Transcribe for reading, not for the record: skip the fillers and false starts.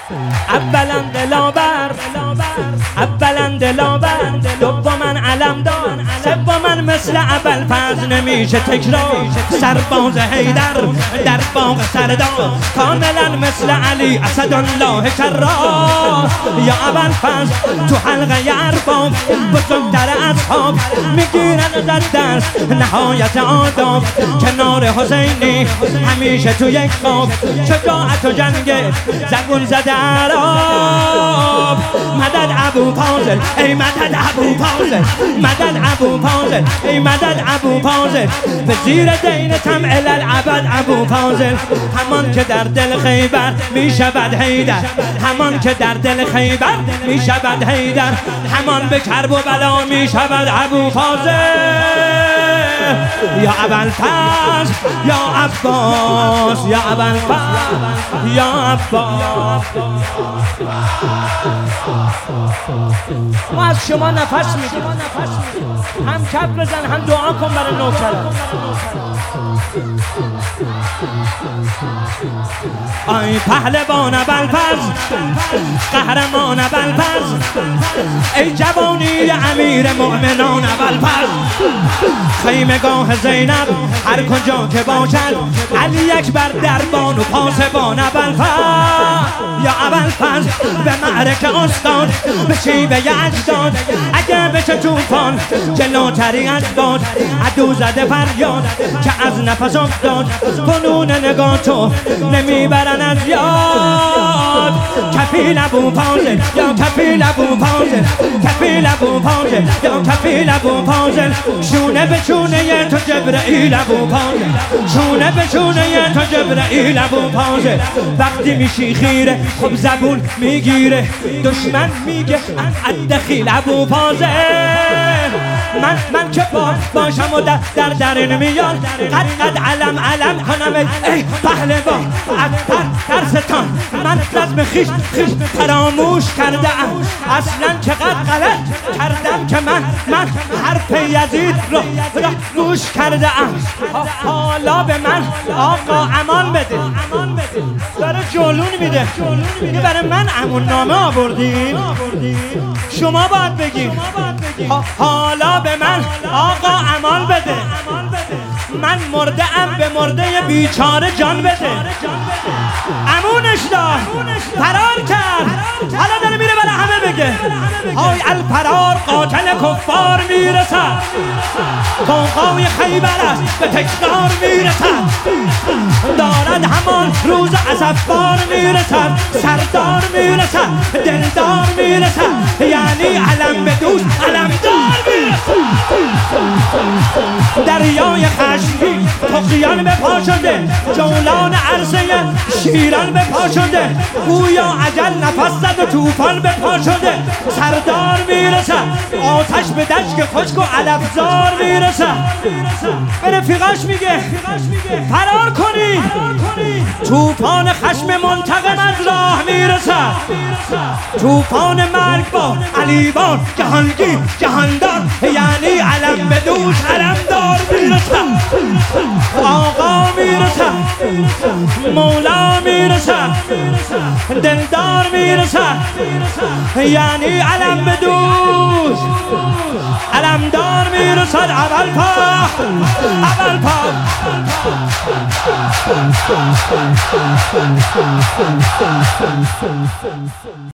اولا دلاور، اولا دلاور، دوما علمدار، سوما مثل ابوالفضل نمیشه تکرار. سرباز حیدر در باغ سردار، کاملا مثل علی اسدالله کرار. یا ابوالفضل تو حلقه ارباب، بزرگتر اصحاب میگیرن از دست نهایت آداب. کنار حسینی همیشه تو یک خواب، شجاعت و جنگ زبون زده عرب. مدد ابوالفضل ای مدد ابوالفضل، مدد ابوالفضل ای مدد ابوالفضل. به زیر دینتم الی الابد ابوالفضل. همان که در دل خیبر میشود حیدر، همان که در دل خیبر میشود حیدر، همان به کرب و بلا میشود ابوالفضل. یا ابوالفضل یا عباس، یا ابوالفضل یا عباس. ما از شما نفس میگیریم، هم کف بزن هم دعا کن برای نوکرم. آی پهلوان ابوالفضل، قهرمان ابوالفضل، ای جوانی امیر مؤمنان ابوالفضل. خیمگاه زینب هر کجا که باشد، علی اکبر دربان و پاسبان ابوالفضل. یا ابوالفضل به معرکه استاد، به شیوه اجداد اگه بشه طوفان جلوتری از باد. عدو زده فریاد که از نفس افتاد، فنون نگاه تو نمیبرن از یاد. کفیل ابوالفضل یا کفیل ابوالفضل، کفیل ابوالفضل یا کفیل ابوالفضل. شونه به شونه تو جبرئیل ابوالفضل، شونه به شونه تو جبرئیل ابوالفضل. وقتی میشی خیره خب زبون میگیره، دشمن میگه دخیل ابوالفضل. من که باشم و در درین میان، قد علم کنم ای پهلوان. از ترستان من رزم خیش فراموش کردم، اصلا چقدر غلط کردم که من حرف یزید رو گوش کردم. حالا به من آقا امان بده، داره جلون میده، میگه برای من امون نامه آوردین. شما باید بگیم حالا به من آقا امان بده، من مرده ام به مرده بیچاره جان بده. امونش داد، فرار کرد، حالا داره میره برای همه بگه های الفرار قاتل کفار میرسد. قوقای خیبر است به تکرار میرسد، دارد همان روز عصفار میرسد. سردار میرسد، دلدار میرسد، یعنی علم به دوست علمدار میرسد. دریای خشمگین طغیان به پا شده، جولان عرصه شیران به پا شده. گویا اجل نفس زد و طوفان به پا شده. سردار میرسد، آتش به دشت خشک و علفزار میرسد. به رفیقاش میگه فرار کنی، طوفان خشم منتقم از راه میرسد. طوفان مرگ با علیبان جهانگیر جهاندار، یعنی علم به دوش علمدار میرسد. آقا میرسد، مولا میرسد، دلدار میرسد، یعنی علم به دوش علمدار میرسد. ابوالفضل ابوالفضل